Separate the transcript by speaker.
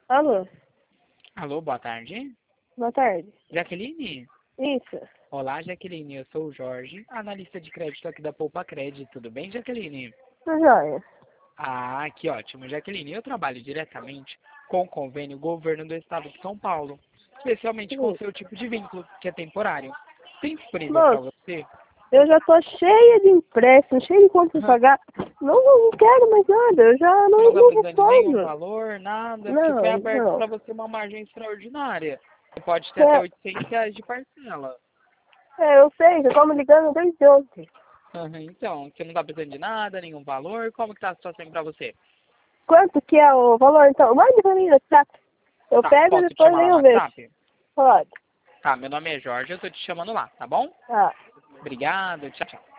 Speaker 1: Alô,
Speaker 2: Alô, boa tarde.
Speaker 1: boa tarde.
Speaker 2: Jaqueline?
Speaker 1: Isso,
Speaker 2: Olá, Jaqueline. Eu sou o Jorge, analista de crédito aqui da Poupa Crédito. Tudo bem, Jaqueline?
Speaker 1: tudo jóia.
Speaker 2: Ah, que ótimo, Jaqueline. Eu trabalho diretamente com o convênio Governo do Estado de São Paulo, especialmente com o
Speaker 1: Isso.
Speaker 2: seu tipo de vínculo, que é temporário. Tem disponível para
Speaker 1: Moço,
Speaker 2: você?
Speaker 1: eu já tô cheia de empréstimo, cheia de conta pra pagar. Não quero mais nada, eu já
Speaker 2: Você
Speaker 1: não,
Speaker 2: não está
Speaker 1: não
Speaker 2: precisando de nenhum
Speaker 1: respondo.
Speaker 2: valor, nada, porque foi
Speaker 1: Não,
Speaker 2: aberto
Speaker 1: não.
Speaker 2: para você uma margem extraordinária. Você pode ter até
Speaker 1: É,
Speaker 2: R$ 800 de parcela.
Speaker 1: eu sei, já tô me ligando desde ontem.
Speaker 2: Aham, então, você não está precisando de nada, nenhum valor. Como que tá a situação para você?
Speaker 1: Quanto que é o valor, então? Mande pra mim no WhatsApp. Eu
Speaker 2: Tá,
Speaker 1: pego e
Speaker 2: posso te
Speaker 1: depois
Speaker 2: chamar lá no
Speaker 1: eu vejo.
Speaker 2: WhatsApp?
Speaker 1: Pode.
Speaker 2: Tá, meu nome é Jorge, eu tô te chamando lá, tá bom?
Speaker 1: Tá.
Speaker 2: Obrigado, tchau, tchau.